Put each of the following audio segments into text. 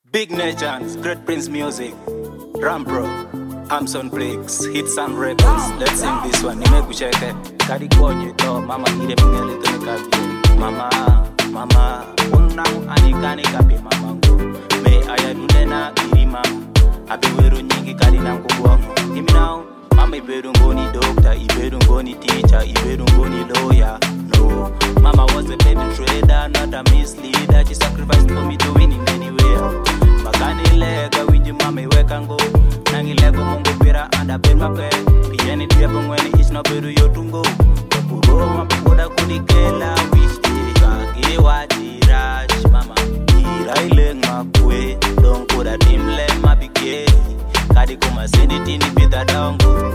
Big Nations, Great Prince Music, Rampro, Amson Briggs, Hits and Records. Let's sing this one. Nimekucheke kadi konye to mama ire mingele tunekabi. Mama, unang anikani kapi mamangu. Me aya dunena iri mama. Abiweru nyingi kadi nangubuangu. Give me now. Mama iberu ngoni doctor, iberu ngoni teacher, iberu ngoni lawyer. No, mama was a baby trader, not a misleader. She sacrificed for me to win in anywhere. Magani lega winji mama iweka ngo. Nangi lego mungu pira anda ben mape. Piyeni tiapo ngweni is no beru yotungo. Kapuro mapigoda kunikela wish kage wajirash mama. Iraile ngakwe don kuda dimle mabige. Kadi kuma seniti ni bida dongo.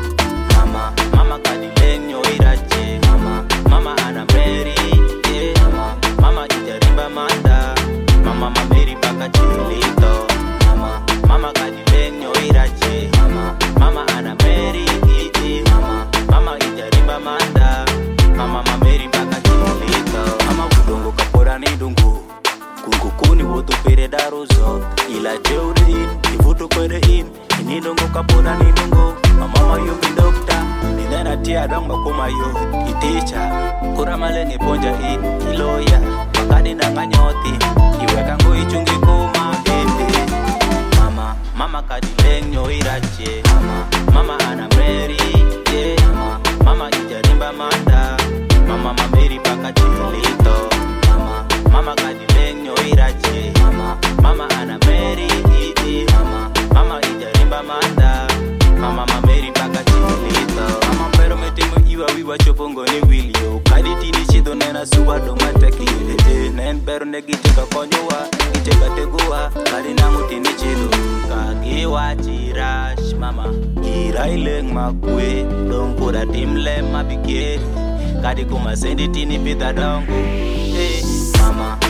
Mama kadi lenyo irache. Mama ana Mary, yeah. Mama itarimba manda. Mama Mary baka chilito. Mama kadi lenyo irache. Mama ana Mary, yeah. Mama itarimba manda. Mama Mary baka chilito. Mama kudongo kapora ni dungu. Kungukuni woto pere darozo. Ila jeudi, ivuto kwede in. Inidongo kapora ni dungu. Mama yumi doctor. Ninena tia dongo kuma yo. Iticha. Kura malenge ponja in. Iloya. Makadi na kanyoti. Iweka ngo ichungi kuma ende. Mama kadi lenyo irache. Mama ana Mary, yeah. Mama ijarimba manda. Mama Mary baka chilito. Mama kadi lenyo irache. Mama ana Mary, yeah. Mama ijarimba manda. Mama Mary baka chilito. Mama pero metimo iwa wiwa chopongo ni wilio. Kadi tini chido nena suwa doma teki. Nen pero negicheka konyowa. Gicheka teguwa. Kadi nangu tini chido. Kage wajirash mama. Iraileng makwe. Don kuda dimle mabigeri. Kadi kuma sendi tini pita dongo. Hey mama.